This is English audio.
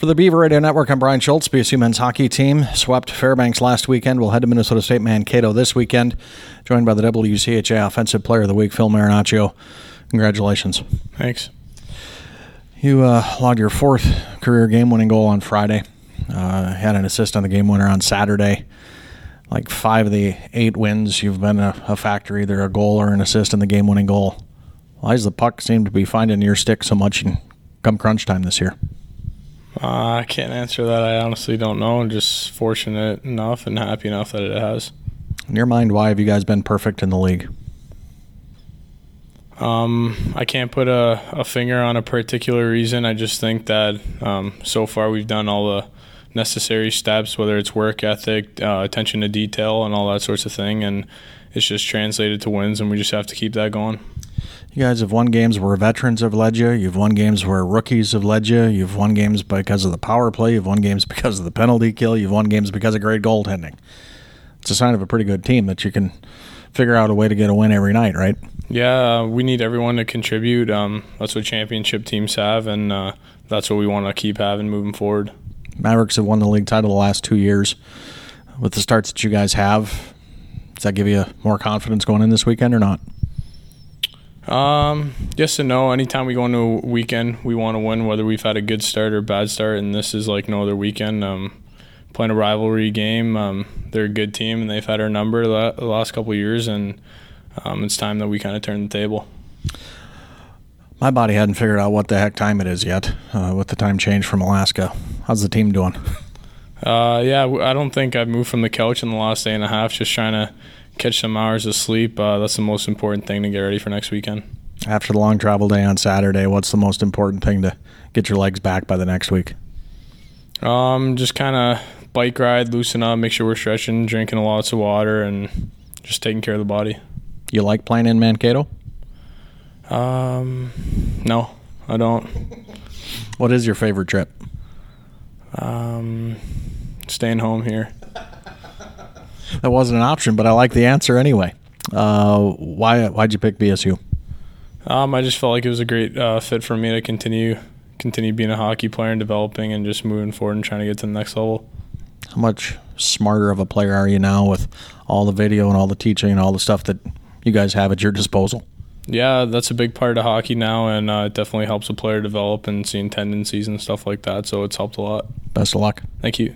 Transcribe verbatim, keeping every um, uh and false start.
For the Beaver Radio Network, I'm Brian Schultz. B S U men's hockey team swept Fairbanks last weekend. We'll head to Minnesota State Mankato this weekend, joined by the W C H A Offensive Player of the Week, Phil Marinaccio. Congratulations. Thanks. You uh, logged your fourth career game-winning goal on Friday. Uh, had an assist on the game winner on Saturday. Like five of the eight wins, you've been a, a factor, either a goal or an assist in the game-winning goal. Why does the puck seem to be finding your stick so much in come crunch time this year? Uh, I can't answer that. I honestly don't know. I'm just fortunate enough and happy enough that it has. In your mind, why have you guys been perfect in the league? Um, I can't put a, a finger on a particular reason. I just think that um, so far we've done all the necessary steps, whether it's work ethic, uh, attention to detail, and all that sorts of thing, and it's just translated to wins, and we just have to keep that going. You guys have won games where veterans have led you. You've won games where rookies have led you. You've won games because of the power play. You've won games because of the penalty kill. You've won games because of great goaltending. It's a sign of a pretty good team that you can figure out a way to get a win every night, right? Yeah, uh, we need everyone to contribute. Um, that's what championship teams have, and uh, that's what we want to keep having moving forward. Mavericks have won the league title the last two years. With the starts that you guys have, does that give you more confidence going in this weekend or not? Um, yes and no. Anytime we go into a weekend, we want to win, whether we've had a good start or bad start, and this is like no other weekend. Um, playing a rivalry game, um, they're a good team, and they've had our number the last couple of years, and um, it's time that we kind of turn the table. My body hadn't figured out what the heck time it is yet uh, with the time change from Alaska. How's the team doing? Uh, yeah, I don't think I've moved from the couch in the last day and a half, just trying to catch some hours of sleep. Uh, that's the most important thing to get ready for next weekend. After the long travel day on Saturday, what's the most important thing to get your legs back by the next week? Um, just kind of bike ride, loosen up, make sure we're stretching, drinking lots of water, and just taking care of the body. You like playing in Mankato? Um, no, I don't. What is your favorite trip? Um, staying home here. That wasn't an option, but I like the answer anyway. Uh, why? Why'd you pick B S U? Um, I just felt like it was a great uh, fit for me to continue continue being a hockey player and developing and just moving forward and trying to get to the next level. How much smarter of a player are you now with all the video and all the teaching and all the stuff that you guys have at your disposal? Yeah, that's a big part of hockey now, and uh, it definitely helps a player develop and seeing tendencies and stuff like that, so it's helped a lot. Best of luck. Thank you.